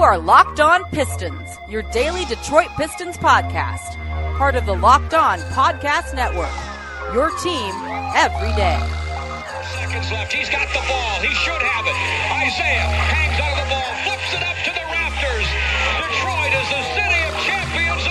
are Locked On Pistons, your daily Detroit Pistons podcast. Part of the Locked On Podcast Network, your team every day. Seconds left. He's got the ball. He should have it. Isaiah hangs on the ball, flips it up to the rafters. Detroit is the city of champions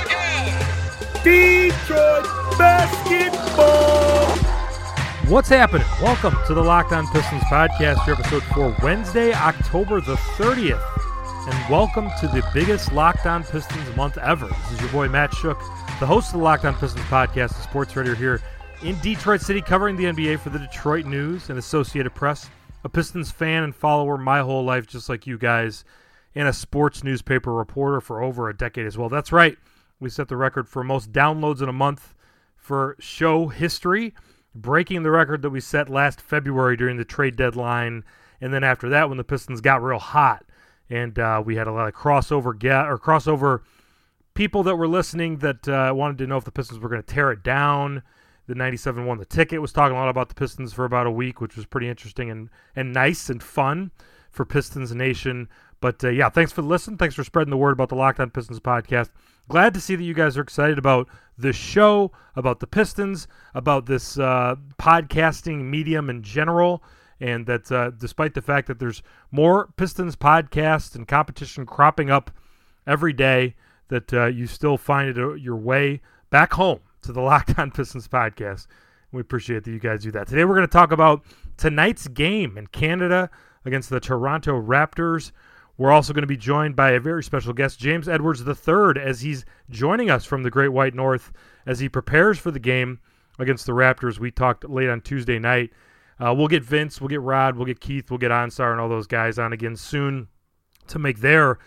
again. Detroit basketball. What's happening? Welcome to the Locked On Pistons podcast, your episode for Wednesday, October the 30th. And welcome to the biggest Locked On Pistons month ever. This is your boy Matt Shook, the host of the Locked On Pistons podcast, the sports writer here in Detroit City, covering the NBA for the Detroit News and Associated Press. A Pistons fan and follower my whole life, just like you guys, and a sports newspaper reporter for over a decade as well. That's right. We set the record for most downloads in a month for show history, breaking the record that we set last February during the trade deadline. And then after that, when the Pistons got real hot, and we had a lot of crossover people that were listening that wanted to know if the Pistons were going to tear it down. The 97 won the ticket, was talking a lot about the Pistons for about a week, which was pretty interesting and nice and fun for Pistons Nation. But yeah, thanks for the listen. Thanks for spreading the word about the Locked On Pistons podcast. Glad to see that you guys are excited about the show, about the Pistons, about this podcasting medium in general, and that despite the fact that there's more Pistons podcasts and competition cropping up every day, that you still find it your way back home to the Locked On Pistons podcast. We appreciate that you guys do that. Today we're going to talk about tonight's game in Canada against the Toronto Raptors. We're also going to be joined by a very special guest, James Edwards III, as he's joining us from the Great White North as he prepares for the game against the Raptors. We talked late on Tuesday night. We'll get Vince, we'll get Rod, we'll get Keith, we'll get Ansar and all those guys on again soon to make their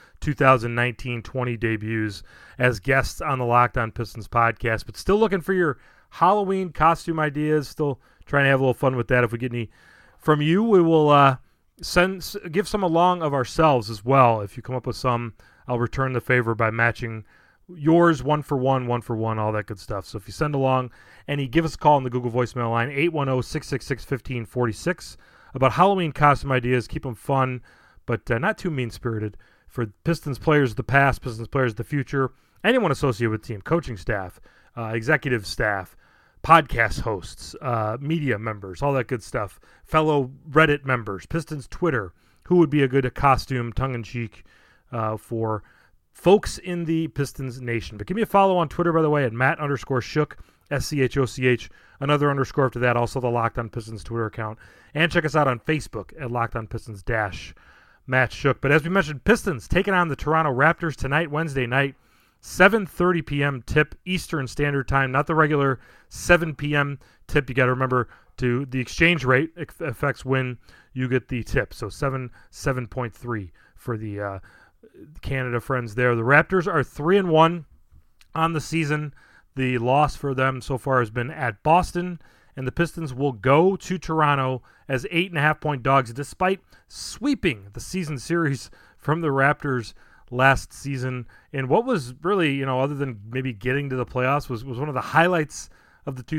2019-20 debuts as guests on the Locked On Pistons podcast. But still looking for your Halloween costume ideas, still trying to have a little fun with that. If we get any from you, we will give some along of ourselves as well. If you come up with some, I'll return the favor by matching yours one for one, all that good stuff. So if you send along any, give us a call on the Google voicemail line, 810-666-1546, about Halloween costume ideas. Keep them fun, but not too mean-spirited, for Pistons players of the past, Pistons players of the future, anyone associated with the team, coaching staff, executive staff, podcast hosts, media members, all that good stuff, fellow Reddit members, Pistons Twitter, who would be a good costume, tongue-in-cheek, for folks in the Pistons Nation. But give me a follow on Twitter, by the way, at Matt_Shook, SCHOCH, another underscore after that, also the Locked On Pistons Twitter account. And check us out on Facebook at Locked On Pistons Matt Shook. But as we mentioned, Pistons taking on the Toronto Raptors tonight, Wednesday night, 7:30 p.m. tip Eastern Standard Time, not the regular 7 p.m. tip. You got to remember the exchange rate affects when you get the tip. So 7.3 for the Canada friends there. The Raptors are 3-1 on the season. The loss for them so far has been at Boston, and the Pistons will go to Toronto as 8.5-point dogs, despite sweeping the season series from the Raptors last season. And what was really, other than maybe getting to the playoffs, was one of the highlights of the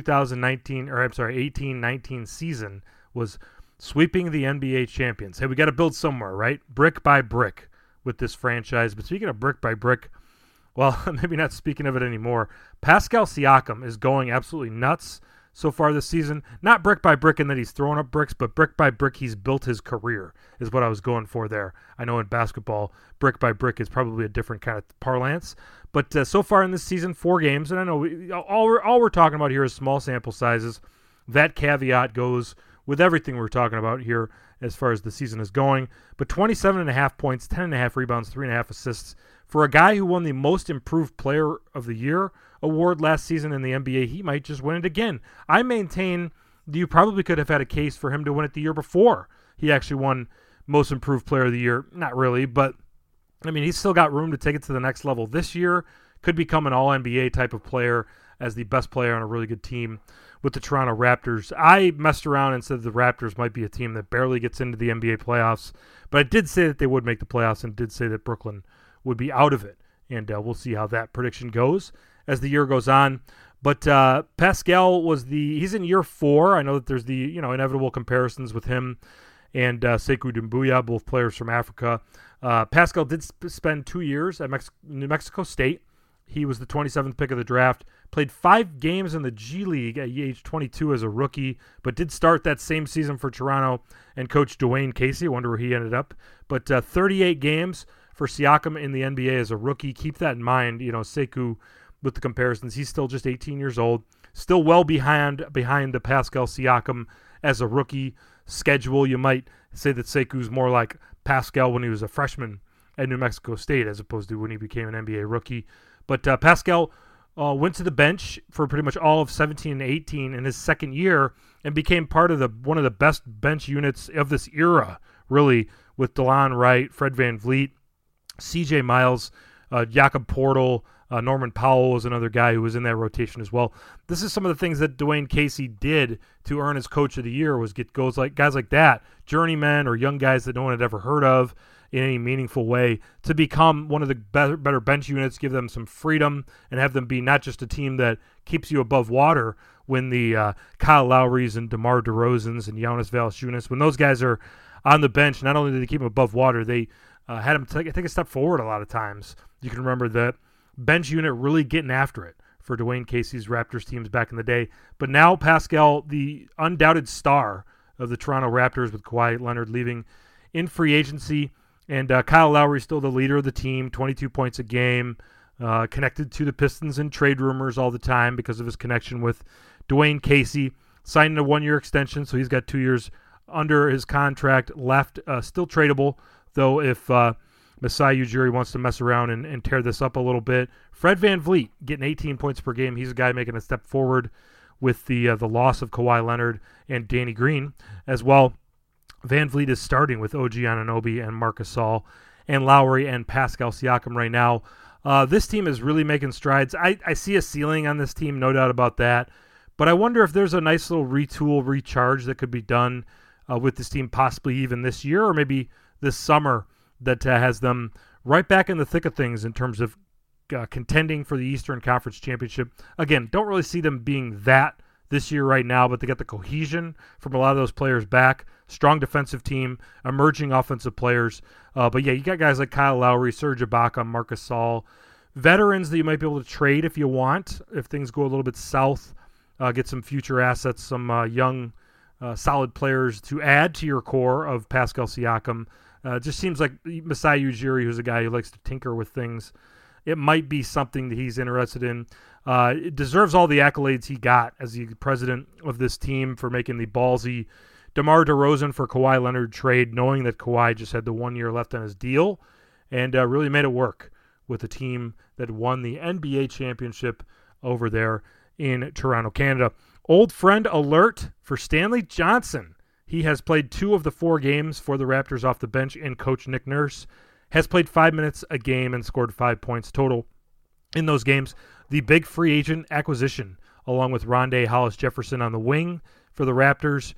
18-19 season, was sweeping the NBA champions. Hey, we got to build somewhere, right? Brick by brick with this franchise. But speaking of brick by brick, well, maybe not speaking of it anymore, Pascal Siakam is going absolutely nuts so far this season. Not brick by brick in that he's throwing up bricks, but brick by brick he's built his career is what I was going for there. I know in basketball, brick by brick is probably a different kind of parlance. But so far in this season, 4 games, and I know all we're talking about here is small sample sizes. That caveat goes with everything we're talking about here as far as the season is going. But 27.5 points, 10.5 rebounds, 3.5 assists. For a guy who won the Most Improved Player of the Year award last season in the NBA, he might just win it again. I maintain that you probably could have had a case for him to win it the year before he actually won Most Improved Player of the Year. Not really, but I mean, he's still got room to take it to the next level this year. Could become an all-NBA type of player as the best player on a really good team with the Toronto Raptors. I messed around and said the Raptors might be a team that barely gets into the NBA playoffs, but I did say that they would make the playoffs and did say that Brooklyn would be out of it. And we'll see how that prediction goes as the year goes on. But Pascal he's in year 4. I know that there's the inevitable comparisons with him and Sekou Doumbouya, both players from Africa. Pascal did spend 2 years at New Mexico State. He was the 27th pick of the draft, played 5 games in the G League at age 22 as a rookie, but did start that same season for Toronto and coach Dwayne Casey. I wonder where he ended up. But 38 games for Siakam in the NBA as a rookie. Keep that in mind. Sekou, with the comparisons, he's still just 18 years old, still well behind the Pascal Siakam as a rookie schedule. You might say that Sekou's more like Pascal when he was a freshman at New Mexico State as opposed to when he became an NBA rookie. But Pascal went to the bench for pretty much all of 17 and 18 in his second year and became part of one of the best bench units of this era, really, with DeLon Wright, Fred VanVleet, CJ Miles, Jakob Poeltl, Norman Powell was another guy who was in that rotation as well. This is some of the things that Dwayne Casey did to earn his Coach of the Year, was get guys like that, journeymen or young guys that no one had ever heard of in any meaningful way, to become one of the better bench units, give them some freedom, and have them be not just a team that keeps you above water when the Kyle Lowrys and DeMar DeRozans and Jonas Valanciunas, when those guys are on the bench, not only did they keep them above water, they had them take a step forward a lot of times. You can remember that bench unit really getting after it for Dwayne Casey's Raptors teams back in the day. But now Pascal, the undoubted star of the Toronto Raptors, with Kawhi Leonard leaving in free agency, and Kyle Lowry still the leader of the team, 22 points a game, connected to the Pistons in trade rumors all the time because of his connection with Dwayne Casey, signed a 1-year extension, so he's got 2 years under his contract left, still tradable, though if Masai Ujiri wants to mess around and tear this up a little bit. Fred VanVleet getting 18 points per game. He's a guy making a step forward with the loss of Kawhi Leonard and Danny Green as well. VanVleet is starting with OG Anunoby and Marc Gasol and Lowry and Pascal Siakam right now. This team is really making strides. I see a ceiling on this team, no doubt about that. But I wonder if there's a nice little recharge that could be done with this team, possibly even this year or maybe this summer, that has them right back in the thick of things in terms of contending for the Eastern Conference Championship. Again, don't really see them being that this year right now, but they got the cohesion from a lot of those players back. Strong defensive team, emerging offensive players. But yeah, you got guys like Kyle Lowry, Serge Ibaka, Marc Gasol, veterans that you might be able to trade if you want, if things go a little bit south. Get some future assets, some young, solid players to add to your core of Pascal Siakam. It just seems like Masai Ujiri, who's a guy who likes to tinker with things, it might be something that he's interested in. It deserves all the accolades he got as the president of this team for making the ballsy DeMar DeRozan for Kawhi Leonard trade, knowing that Kawhi just had the 1 year left on his deal, and really made it work with a team that won the NBA championship over there in Toronto, Canada. Old friend alert for Stanley Johnson. He has played 2 of the 4 games for the Raptors off the bench, and coach Nick Nurse has played 5 minutes a game and scored 5 points total in those games. The big free agent acquisition, along with Rondae Hollis-Jefferson on the wing for the Raptors.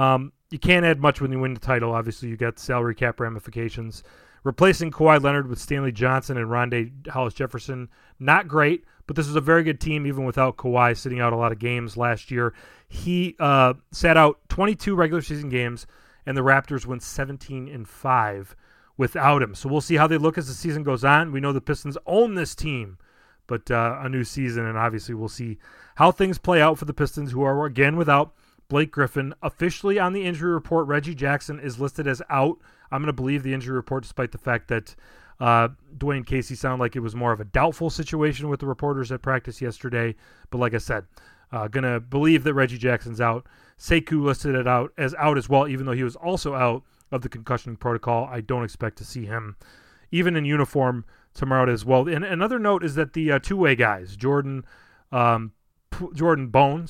You can't add much when you win the title. Obviously, you got salary cap ramifications. Replacing Kawhi Leonard with Stanley Johnson and Rondae Hollis-Jefferson, not great, but this was a very good team even without Kawhi sitting out a lot of games last year. He sat out 22 regular season games, and the Raptors went 17-5 without him. So we'll see how they look as the season goes on. We know the Pistons own this team, but a new season, and obviously we'll see how things play out for the Pistons, who are again without Blake Griffin. Officially on the injury report, Reggie Jackson is listed as out. I'm going to believe the injury report, despite the fact that Dwayne Casey sounded like it was more of a doubtful situation with the reporters at practice yesterday. But like I said, going to believe that Reggie Jackson's out. Sekou listed it out as well, even though he was also out of the concussion protocol. I don't expect to see him even in uniform tomorrow as well. And another note is that the two-way guys, Jordan Bone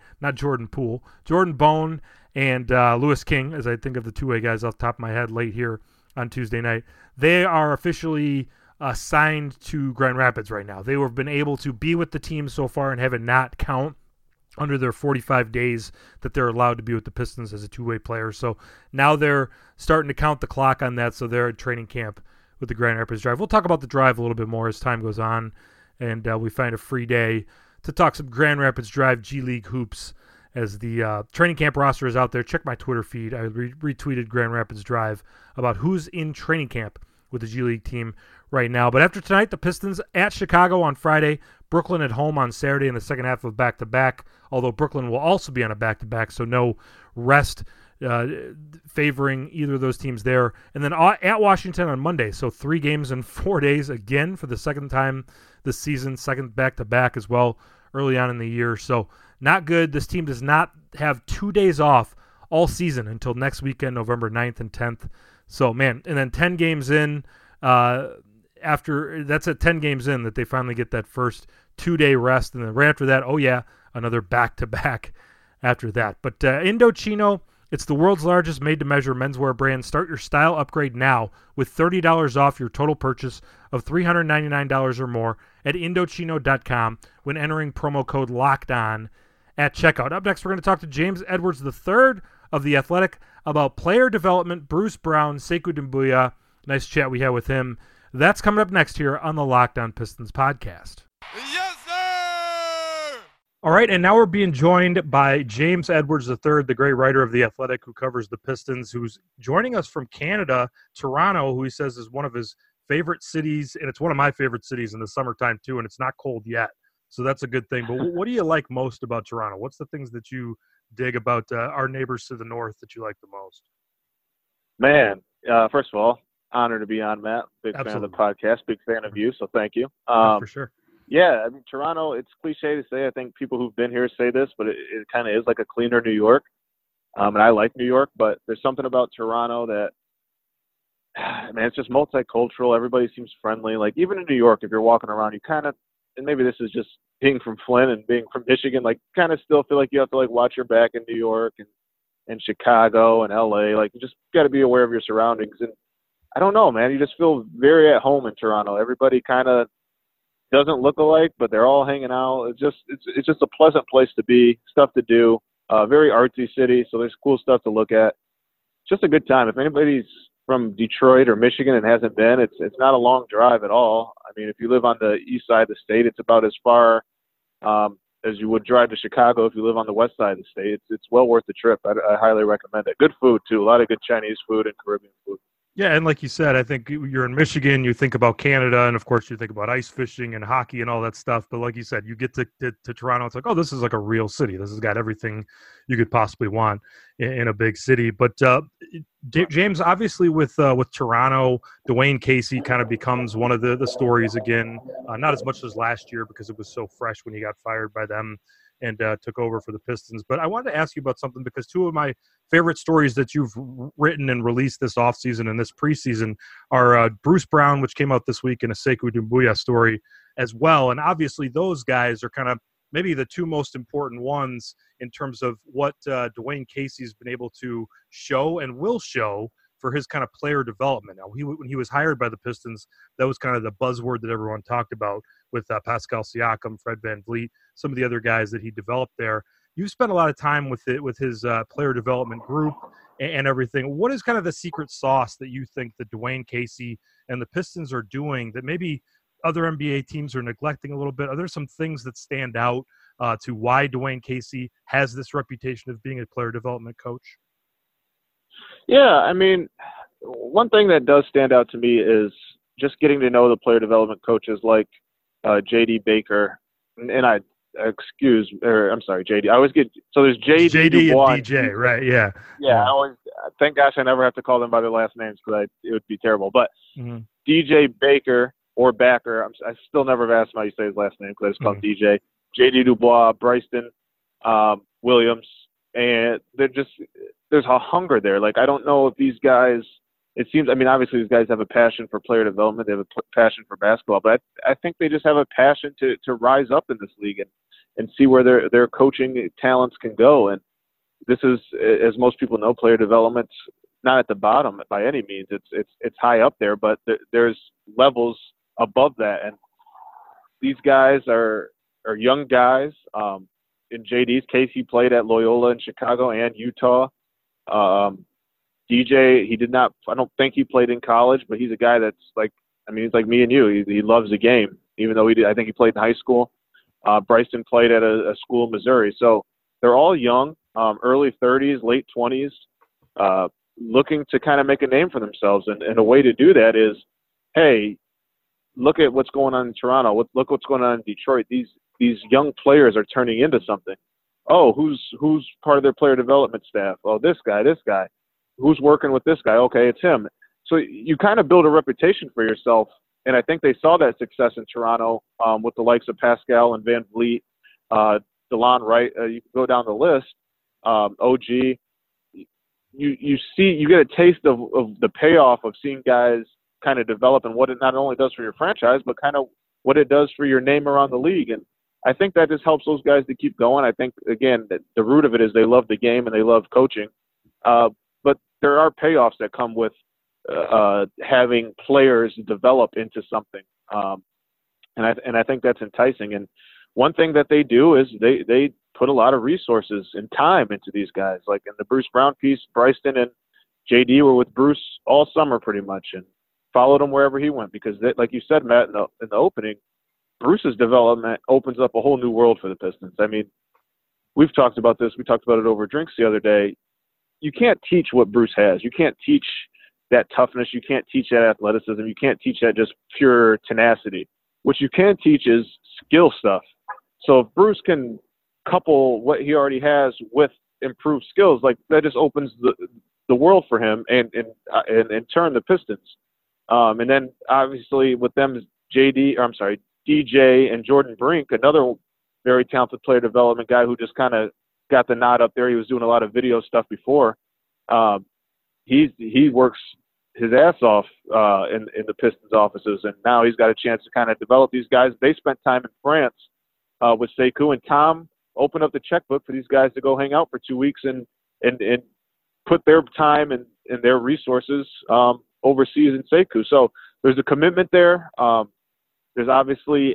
and Louis King, as I think of the two-way guys off the top of my head late here on Tuesday night, they are officially signed to Grand Rapids right now. They have been able to be with the team so far and have it not count under their 45 days that they're allowed to be with the Pistons as a two-way player. So now they're starting to count the clock on that, so they're at training camp with the Grand Rapids Drive. We'll talk about the Drive a little bit more as time goes on, and we find a free day to talk some Grand Rapids Drive G League hoops as the training camp roster is out there. Check my Twitter feed. I retweeted Grand Rapids Drive about who's in training camp with the G League team right now. But after tonight, the Pistons at Chicago on Friday, Brooklyn at home on Saturday in the second half of back-to-back, although Brooklyn will also be on a back-to-back, so no rest favoring either of those teams there. And then at Washington on Monday, so 3 games in 4 days again for the second time this season, second back-to-back as well early on in the year. So not good. This team does not have 2 days off all season until next weekend, November 9th and 10th. So, man, and then 10 games in, that's at 10 games in that they finally get that first 2-day rest. And then right after that, another back-to-back after that. But Indochino, it's the world's largest made-to-measure menswear brand. Start your style upgrade now with $30 off your total purchase of $399 or more at Indochino.com when entering promo code LOCKEDON at checkout. Up next, we're going to talk to James Edwards III of The Athletic about player development, Bruce Brown, Sekou Doumbouya. Nice chat we had with him. That's coming up next here on the Locked On Pistons podcast. Yes, sir! All right, and now we're being joined by James Edwards III, the great writer of The Athletic who covers the Pistons, who's joining us from Canada, Toronto, who he says is one of his favorite cities, and it's one of my favorite cities in the summertime too, and it's not cold yet, so that's a good thing. But what do you like most about Toronto? What's the things that you dig about our neighbors to the north that you like the most? Man, first of all, honor to be on, Matt. Big Absolutely. fan of the podcast, big fan of you, so thank you. For sure. Yeah, I mean, Toronto, it's cliche to say. I think people who've been here say this, but it kind of is like a cleaner New York. And I like New York, but there's something about Toronto that, man, it's just multicultural. Everybody seems friendly. Like, even in New York, if you're walking around, you kind of, and maybe this is just being from Flint and being from Michigan, like, kind of still feel like you have to, like, watch your back in New York and Chicago and LA. Like, you just got to be aware of your surroundings. And I don't know, man. You just feel very at home in Toronto. Everybody kind of doesn't look alike, but they're all hanging out. It's just a pleasant place to be, stuff to do. Very artsy city, so there's cool stuff to look at. Just a good time. If anybody's from Detroit or Michigan and hasn't been, it's not a long drive at all. I mean, if you live on the east side of the state, it's about as far as you would drive to Chicago if you live on the west side of the state. It's well worth the trip. I highly recommend it. Good food, too. A lot of good Chinese food and Caribbean food. Yeah, and like you said, I think you're in Michigan, you think about Canada, and of course you think about ice fishing and hockey and all that stuff. But like you said, you get to Toronto, it's like, oh, this is like a real city. This has got everything you could possibly want in a big city. But James, obviously with Toronto, Dwayne Casey kind of becomes one of the stories again. Not as much as last year because it was so fresh when he got fired by them and took over for the Pistons. But I wanted to ask you about something because two of my favorite stories that you've written and released this offseason and this preseason are Bruce Brown, which came out this week, and a Sekou Doumbouya story as well. And obviously those guys are kind of maybe the two most important ones in terms of what Dwayne Casey's been able to show and will show for his kind of player development. Now, when he was hired by the Pistons, that was kind of the buzzword that everyone talked about with Pascal Siakam, Fred VanVleet, some of the other guys that he developed there. You've spent a lot of time with his player development group and everything. What is kind of the secret sauce that you think that Dwayne Casey and the Pistons are doing that maybe other NBA teams are neglecting a little bit? Are there some things that stand out to why Dwayne Casey has this reputation of being a player development coach? Yeah, I mean, one thing that does stand out to me is just getting to know the player development coaches like J.D. Baker, and I'm sorry, J.D. I always get, so there's J.D. Dubois and DJ, right, yeah. Yeah, I always, thank gosh I never have to call them by their last names because it would be terrible. But DJ Baker or Backer, I still never have asked him how you say his last name because I just call him DJ. J.D. Dubois, Bryson Williams, and there's a hunger there. Like, I don't know if these guys, it seems, I mean, obviously these guys have a passion for player development. They have a passion for basketball, but I think they just have a passion to rise up in this league and see where their coaching talents can go. And this is, as most people know, player development's not at the bottom by any means. It's high up there, but there's levels above that. And these guys are young guys. In JD's case, he played at Loyola in Chicago and Utah. DJ, I don't think he played in college, but he's a guy that's like, I mean, he's like me and you. He loves the game, even though I think he played in high school. Bryson played at a school in Missouri. So they're all young, early 30s, late 20s, looking to kind of make a name for themselves. And a way to do that is, hey, look at what's going on in Toronto. Look what's going on in Detroit. These young players are turning into something. Oh, who's part of their player development staff? Oh, this guy. Who's working with this guy? Okay, it's him. So you kind of build a reputation for yourself. And I think they saw that success in Toronto with the likes of Pascal and Van Vliet, DeLon Wright. You can go down the list. OG. You get a taste of the payoff of seeing guys kind of develop and what it not only does for your franchise, but kind of what it does for your name around the league. And I think that just helps those guys to keep going. I think, again, that the root of it is they love the game and they love coaching. But there are payoffs that come with having players develop into something. And I think that's enticing. And one thing that they do is they put a lot of resources and time into these guys. Like in the Bruce Brown piece, Bryson and JD were with Bruce all summer pretty much and followed him wherever he went because, like you said, Matt, in the opening, Bruce's development opens up a whole new world for the Pistons. I mean, we've talked about this. We talked about it over drinks the other day. You can't teach what Bruce has. You can't teach that toughness. You can't teach that athleticism. You can't teach that just pure tenacity. What you can teach is skill stuff. So if Bruce can couple what he already has with improved skills, like that just opens the world for him and in turn the Pistons. And then obviously with them DJ and Jordan Brink, another very talented player development guy who just kind of got the nod up there. He was doing a lot of video stuff before. He works his ass off in the Pistons offices, and now he's got a chance to kind of develop these guys. They spent time in France with Sekou, and Tom opened up the checkbook for these guys to go hang out for 2 weeks and put their time and their resources overseas in Sekou. So there's a commitment there. There's obviously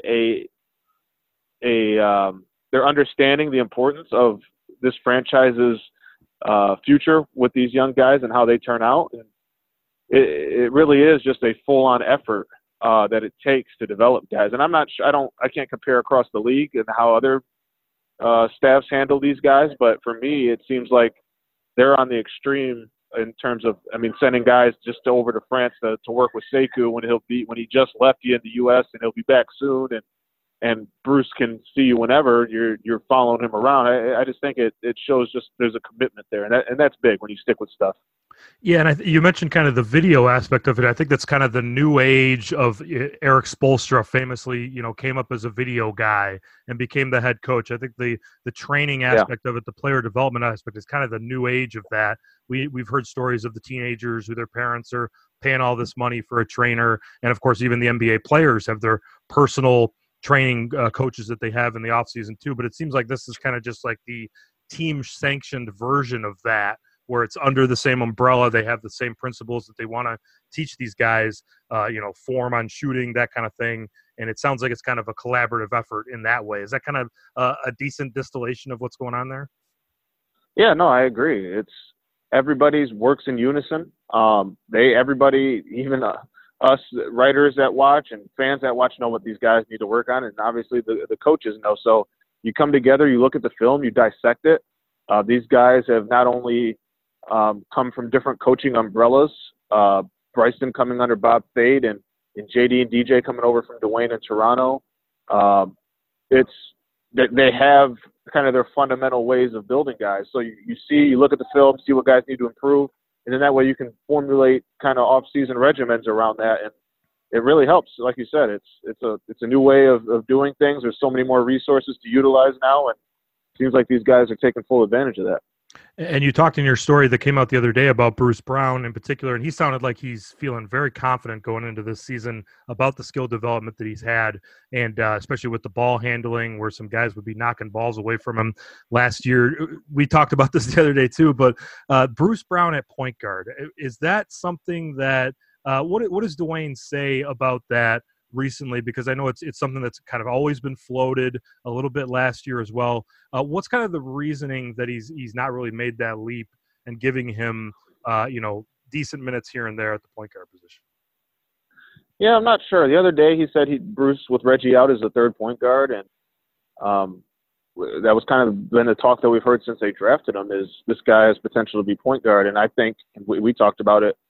they're understanding the importance of this franchise's future with these young guys and how they turn out. And it really is just a full-on effort that it takes to develop guys. And I'm not sure, I can't compare across the league and how other staffs handle these guys, but for me, it seems like they're on the extreme in terms of, sending guys just over to France to work with Sekou when he just left you in the U.S. and he'll be back soon, and Bruce can see you whenever you're following him around. I just think it shows just there's a commitment there, and that's big when you stick with stuff. Yeah, and you mentioned kind of the video aspect of it. I think that's kind of the new age of Eric Spoelstra famously, came up as a video guy and became the head coach. I think the training aspect of it, the player development aspect is kind of the new age of that. We've heard stories of the teenagers who their parents are paying all this money for a trainer. And of course, even the NBA players have their personal training coaches that they have in the offseason too. But it seems like this is kind of just like the team sanctioned version of that, where it's under the same umbrella. They have the same principles that they want to teach these guys, form on shooting, that kind of thing. And it sounds like it's kind of a collaborative effort in that way. Is that kind of a decent distillation of what's going on there? Yeah, no, I agree. It's everybody's works in unison. Everybody, even us writers that watch and fans that watch know what these guys need to work on. And obviously the coaches know. So you come together, you look at the film, you dissect it. These guys have not only come from different coaching umbrellas. Bryson coming under Bob Thade and JD and DJ coming over from Dwayne in Toronto. They have kind of their fundamental ways of building guys. So you look at the film, see what guys need to improve, and then that way you can formulate kind of off-season regimens around that. And it really helps. Like you said, it's a new way of doing things. There's so many more resources to utilize now, and it seems like these guys are taking full advantage of that. And you talked in your story that came out the other day about Bruce Brown in particular, and he sounded like he's feeling very confident going into this season about the skill development that he's had, and especially with the ball handling, where some guys would be knocking balls away from him last year. We talked about this the other day too, but Bruce Brown at point guard, is that something that what does Dwayne say about that recently? Because I know it's something that's kind of always been floated a little bit last year as well. What's kind of the reasoning that he's not really made that leap and giving him decent minutes here and there at the point guard position? Yeah, I'm not sure. The other day he said Bruce with Reggie out as the third point guard, and that was kind of been the talk that we've heard since they drafted him, is this guy has potential to be point guard. And I think we talked about it.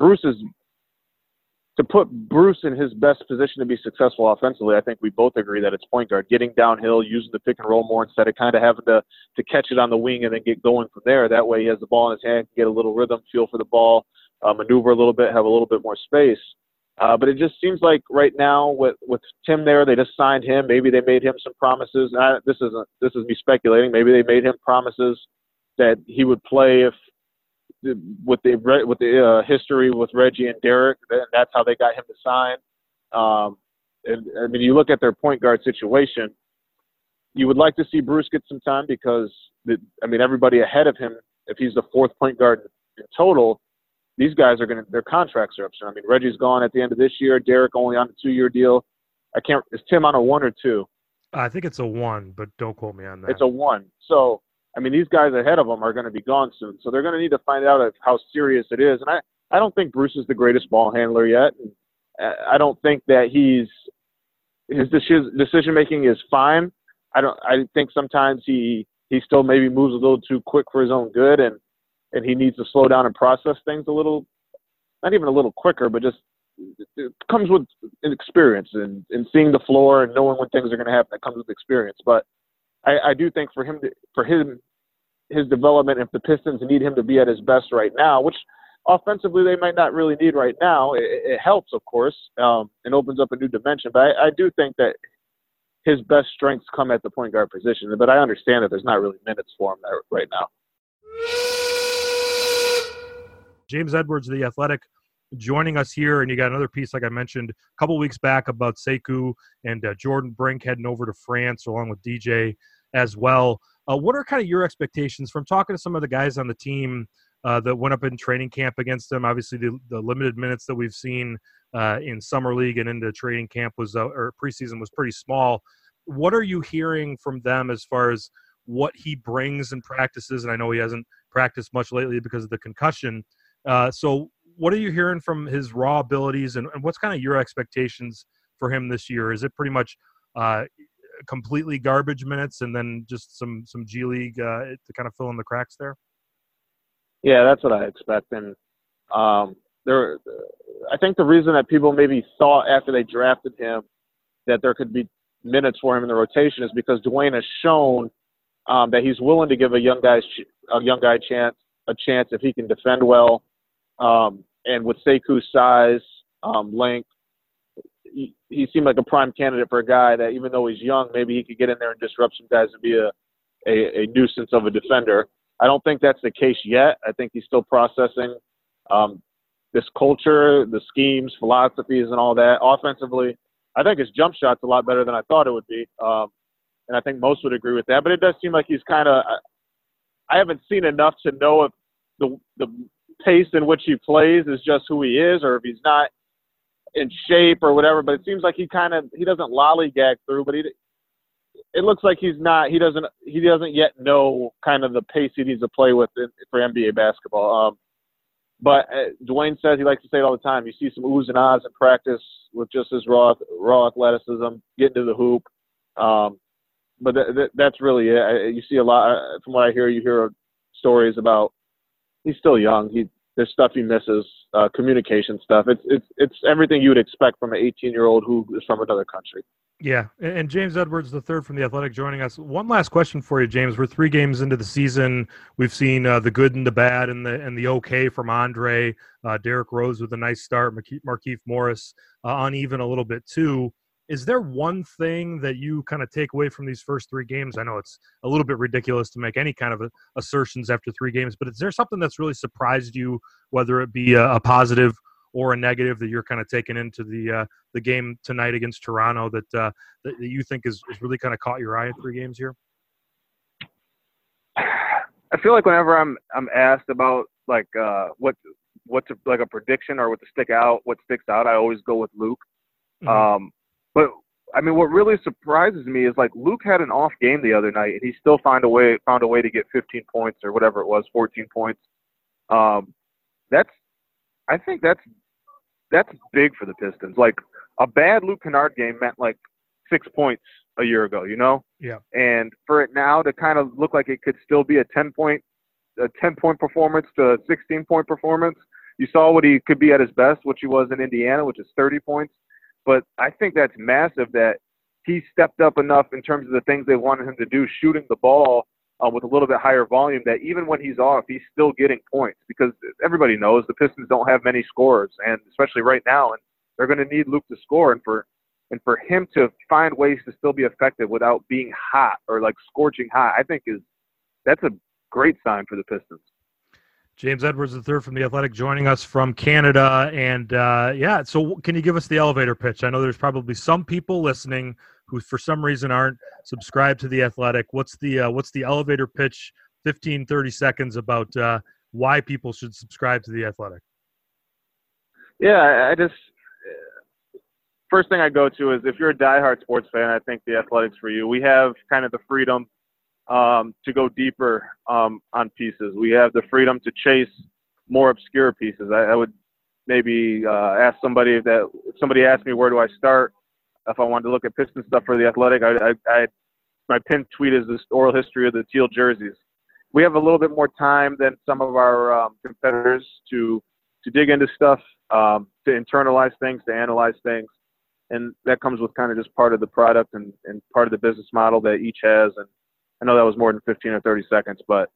To put Bruce in his best position to be successful offensively, I think we both agree that it's point guard. Getting downhill, using the pick and roll more instead of kind of having to catch it on the wing and then get going from there. That way he has the ball in his hand, get a little rhythm, feel for the ball, maneuver a little bit, have a little bit more space. But it just seems like right now with Tim there, they just signed him. Maybe they made him some promises. This is me speculating. Maybe they made him promises that he would play if with the history with Reggie and Derek, and that's how they got him to sign. And I mean, you look at their point guard situation. You would like to see Bruce get some time because everybody ahead of him, if he's the fourth point guard in total, these guys their contracts are up. So, I mean, Reggie's gone at the end of this year. Derek only on a 2-year deal. Is Tim on a 1 or 2? I think it's a 1, but don't quote me on that. It's a 1. So, I mean, these guys ahead of them are going to be gone soon. So they're going to need to find out how serious it is. And I don't think Bruce is the greatest ball handler yet. I don't think that his decision-making is fine. I think sometimes he still maybe moves a little too quick for his own good, and he needs to slow down and process things a little, not even a little quicker, but just it comes with experience and seeing the floor and knowing when things are going to happen. That comes with experience. But I do think for his development, if the Pistons need him to be at his best right now, which offensively they might not really need right now, it helps, of course, and opens up a new dimension. But I do think that his best strengths come at the point guard position. But I understand that there's not really minutes for him there right now. James Edwards, The Athletic, joining us here, and you got another piece, like I mentioned, a couple weeks back about Sekou and Jordan Brink heading over to France along with DJ as well. What are kind of your expectations from talking to some of the guys on the team that went up in training camp against them? Obviously, the limited minutes that we've seen in summer league and into training camp or preseason was pretty small. What are you hearing from them as far as what he brings in practices? And I know he hasn't practiced much lately because of the concussion. So what are you hearing from his raw abilities, and what's kind of your expectations for him this year? Is it pretty much completely garbage minutes and then just some G League to kind of fill in the cracks there? Yeah, that's what I expect. And I think the reason that people maybe thought after they drafted him that there could be minutes for him in the rotation is because Dwayne has shown that he's willing to give a young guy a chance if he can defend well. And with Sekou's size, length, he seemed like a prime candidate for a guy that, even though he's young, maybe he could get in there and disrupt some guys and be a nuisance of a defender. I don't think that's the case yet. I think he's still processing this culture, the schemes, philosophies, and all that. Offensively, I think his jump shot's a lot better than I thought it would be. And I think most would agree with that. But it does seem like he's kind of – I haven't seen enough to know if the pace in which he plays is just who he is, or if he's not in shape or whatever. But it seems like he doesn't lollygag through, but it looks like he doesn't yet know kind of the pace he needs to play with for NBA basketball. But Dwayne says, he likes to say it all the time, you see some oohs and ahs in practice with just his raw athleticism, getting to the hoop. But that's really it. You see a lot, from what I hear, you hear stories about he's still young. There's stuff he misses, communication stuff. It's everything you would expect from an 18-year-old who is from another country. Yeah, and James Edwards, the third from The Athletic, joining us. One last question for you, James. We're 3 games into the season. We've seen the good and the bad and the okay from Andre. Derrick Rose with a nice start. Markieff Morris uneven a little bit too. Is there one thing that you kind of take away from these first 3 games? I know it's a little bit ridiculous to make any kind of assertions after 3 games, but is there something that's really surprised you, whether it be a positive or a negative, that you're kind of taking into the game tonight against Toronto that you think is really kind of caught your eye in 3 games here? I feel like whenever I'm asked about like what's like a prediction or what sticks out, I always go with Luke. Mm-hmm. But I mean, what really surprises me is like Luke had an off game the other night, and he still found a way to get 15 points or whatever it was, 14 points. I think that's big for the Pistons. Like a bad Luke Kennard game meant like 6 points a year ago, you know? Yeah. And for it now to kind of look like it could still be a 10-point performance to a 16-point performance, you saw what he could be at his best, which he was in Indiana, which is 30 points. But I think that's massive that he stepped up enough in terms of the things they wanted him to do, shooting the ball with a little bit higher volume, that even when he's off, he's still getting points, because everybody knows the Pistons don't have many scorers, and especially right now, and they're going to need Luke to score. And for him to find ways to still be effective without being hot or like scorching hot, I think that's a great sign for the Pistons. James Edwards III from The Athletic joining us from Canada. And so can you give us the elevator pitch? I know there's probably some people listening who for some reason aren't subscribed to The Athletic. What's the elevator pitch, 15, 30 seconds about why people should subscribe to The Athletic? Yeah, first thing I go to is, if you're a diehard sports fan, I think The Athletic's for you. We have kind of the freedom to go deeper on pieces. We have the freedom to chase more obscure pieces. I would maybe ask somebody if somebody asked me where do I start if I wanted to look at Piston stuff for The Athletic. My pinned tweet is this oral history of the teal jerseys. We have a little bit more time than some of our competitors to dig into stuff, to internalize things, to analyze things. And that comes with kind of just part of the product and part of the business model that each has. And I know that was more than 15 or 30 seconds, but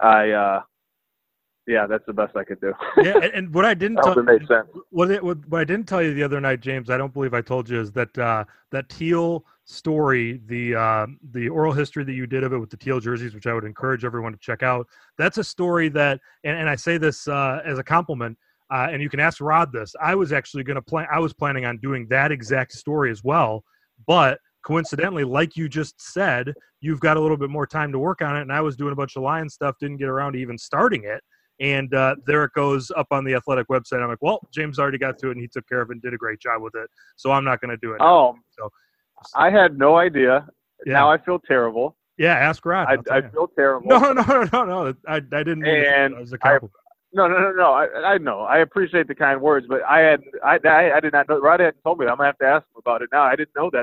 that's the best I could do. Yeah, and what I didn't tell you, made sense. What I didn't tell you the other night, James, I don't believe I told you, is that that teal story, the oral history that you did of it with the teal jerseys, which I would encourage everyone to check out. That's a story that, and I say this as a compliment, and you can ask Rod this. I was actually I was planning on doing that exact story as well, but coincidentally, like you just said, you've got a little bit more time to work on it, and I was doing a bunch of Lions stuff, didn't get around to even starting it, and there it goes up on the Athletic website. I'm like, well, James already got to it, and he took care of it and did a great job with it, so I'm not going to do it now. So I had no idea. Yeah. Now I feel terrible. Yeah, ask Rod. I feel terrible. No. I didn't mean it as a compliment. No. I know. I appreciate the kind words, but I did not know. Rod hadn't told me that. I'm gonna have to ask him about it now. I didn't know that.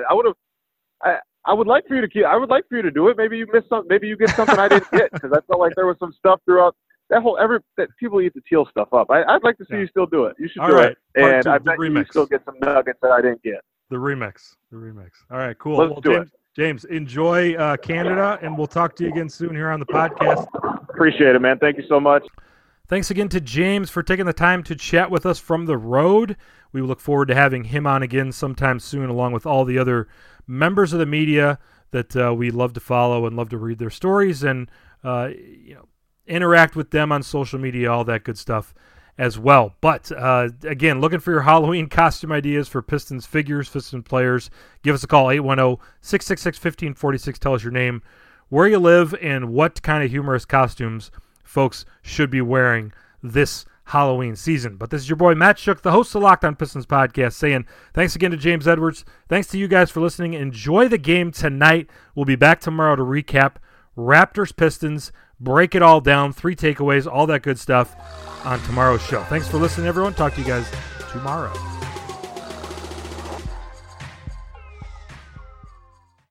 I would like for you to I would like for you to do it. Maybe you missed something. Maybe you get something I didn't get, because I felt like there was some stuff throughout that that people eat the teal stuff up. I'd like to see you still do it. You should do it, and I bet you still get some nuggets that I didn't get. The remix. All right, cool. Let's do it. James, enjoy Canada, and we'll talk to you again soon here on the podcast. Appreciate it, man. Thank you so much. Thanks again to James for taking the time to chat with us from the road. We look forward to having him on again sometime soon, along with all the other members of the media that we love to follow and love to read their stories and interact with them on social media, all that good stuff as well. But again, looking for your Halloween costume ideas for Pistons figures, Pistons players, give us a call, 810-666-1546. Tell us your name, where you live, and what kind of humorous costumes folks should be wearing this Halloween season. But this is your boy Matt Shook, the host of the Locked On Pistons podcast, saying thanks again to James Edwards. Thanks to you guys for listening. Enjoy the game tonight. We'll be back tomorrow to recap Raptors Pistons, break it all down, 3 takeaways, all that good stuff on tomorrow's show. Thanks for listening, everyone. Talk to you guys tomorrow.